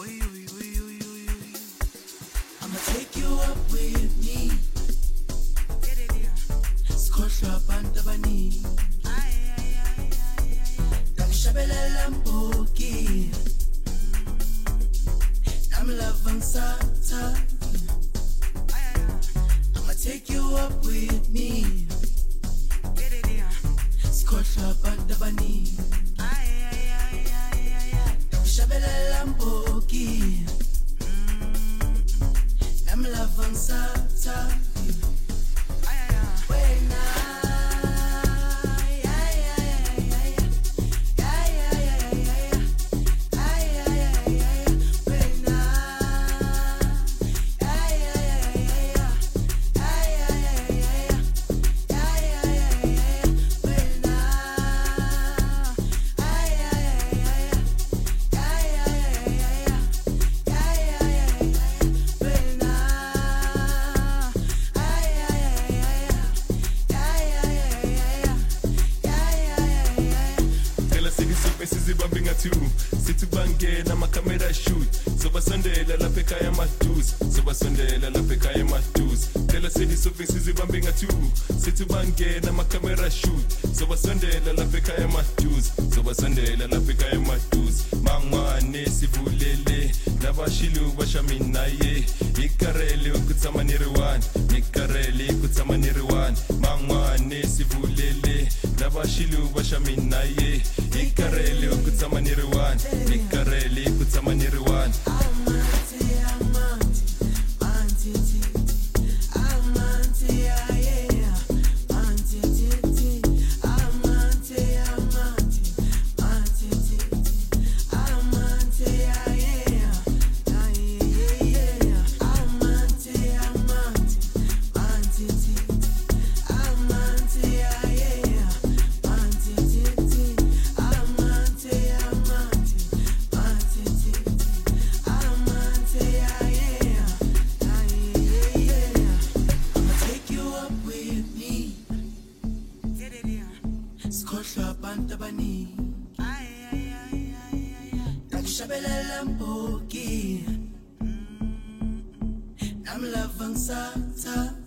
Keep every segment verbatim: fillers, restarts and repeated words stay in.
I'ma take you up with me. Skhohlwa abantu abaningi. Dakushabelela mboki. I'm loving Santa. I'ma take you up with me. Skhohlwa abantu abaningi. Dakushabelela mboki. I'm loving Santa. Sithi bangena makamera shoot sobasondela lapha ekhaya maduze sobasondela lapha ekhaya maduze phela sithi sofisi zibambe ngathu sithi bangena makamera shoot sobasondela lapha ekhaya maduze sobasondela lapha ekhaya maduze mangwane sivulele nabashilu bashamina ye ikarele ukutsama niriwan ikarele ukutsama niriwan mangwane sivulele nabashilu bashamina ye ikarele ukutsama niriwan ikarele ukutsama niriwan Skhohlwa abantu abaningi. Dakushabelela mboki. I'm loving Santa.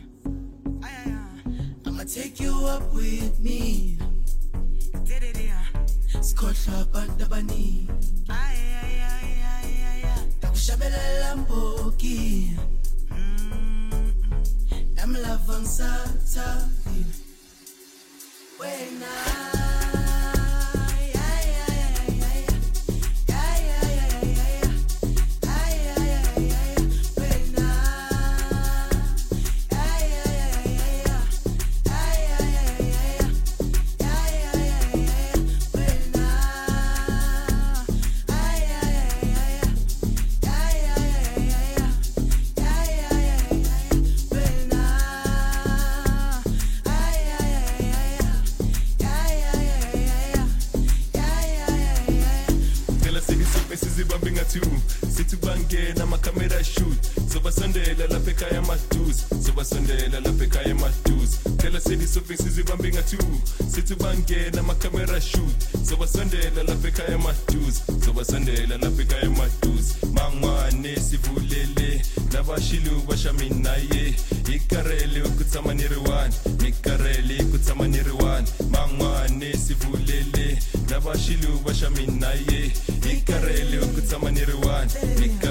I'ma take you up with me. Skhohlwa abantu abaningi. Dakushabelela mboki. I'm loving Santa. When I sithi bangena makamera shoot sobasondela lapha ekhaya maduze sobasondela lapha ekhaya maduze phela sithi sofisi zibambe ngathu sithi bangena makamera shoot sobasondela lapha ekhaya maduze sobasondela lapha ekhaya maduze mangwane sivulele nabashilu bashamina ye ikarele ukutsama niriwan ikarele ukutsama niriwan mangwane sivulele nabashilu bashamina ye ikarele ukutsama niriwan